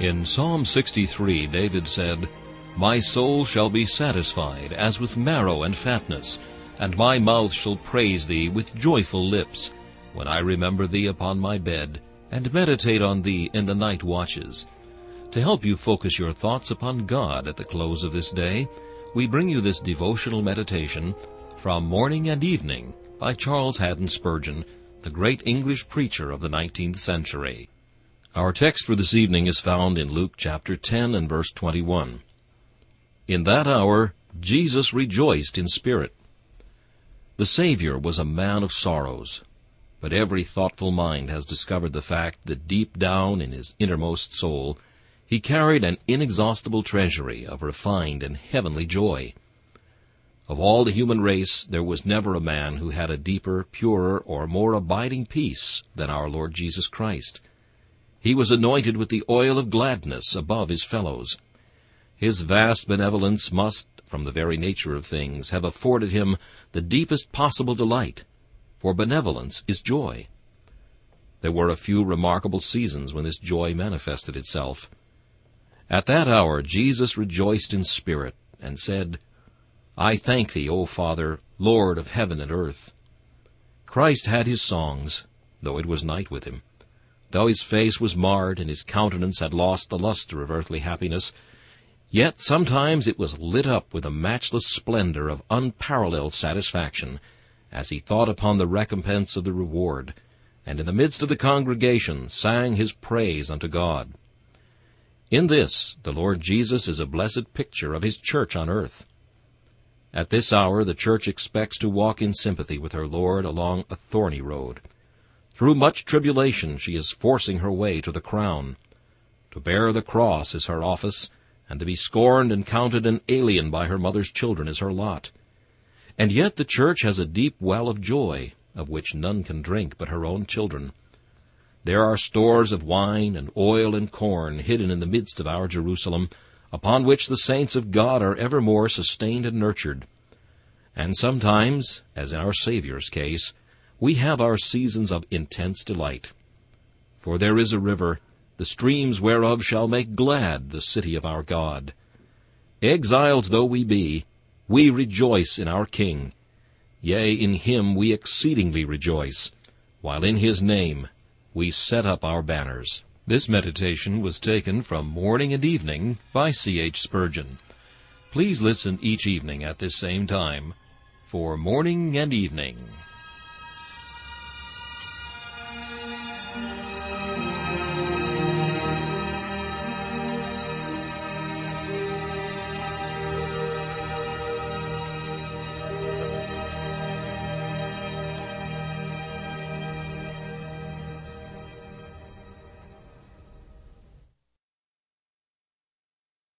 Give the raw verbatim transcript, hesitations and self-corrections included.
In Psalm sixty-three, David said, "My soul shall be satisfied as with marrow and fatness, and my mouth shall praise thee with joyful lips, when I remember thee upon my bed, and meditate on thee in the night watches." To help you focus your thoughts upon God at the close of this day, we bring you this devotional meditation from Morning and Evening by Charles Haddon Spurgeon, the great English preacher of the nineteenth century. Our text for this evening is found in Luke chapter ten and verse twenty-one. In that hour Jesus rejoiced in spirit. The Savior was a man of sorrows, but every thoughtful mind has discovered the fact that deep down in his innermost soul he carried an inexhaustible treasury of refined and heavenly joy. Of all the human race, there was never a man who had a deeper, purer, or more abiding peace than our Lord Jesus Christ. He was anointed with the oil of gladness above his fellows. His vast benevolence must, from the very nature of things, have afforded him the deepest possible delight, for benevolence is joy. There were a few remarkable seasons when this joy manifested itself. At that hour Jesus rejoiced in spirit, and said, "I thank thee, O Father, Lord of heaven and earth." Christ had his songs, though it was night with him. Though his face was marred, and his countenance had lost the luster of earthly happiness, yet sometimes it was lit up with a matchless splendor of unparalleled satisfaction, as he thought upon the recompense of the reward, and in the midst of the congregation sang his praise unto God. In this, the Lord Jesus is a blessed picture of his church on earth. At this hour, the church expects to walk in sympathy with her Lord along a thorny road. Through much tribulation she is forcing her way to the crown. To bear the cross is her office, and to be scorned and counted an alien by her mother's children is her lot. And yet the church has a deep well of joy, of which none can drink but her own children. There are stores of wine and oil and corn hidden in the midst of our Jerusalem, upon which the saints of God are evermore sustained and nurtured. And sometimes, as in our Savior's case, we have our seasons of intense delight. For there is a river, the streams whereof shall make glad the city of our God. Exiles though we be, we rejoice in our King. Yea, in him we exceedingly rejoice, while in his name we set up our banners. This meditation was taken from Morning and Evening by C H Spurgeon. Please listen each evening at this same time for Morning and Evening.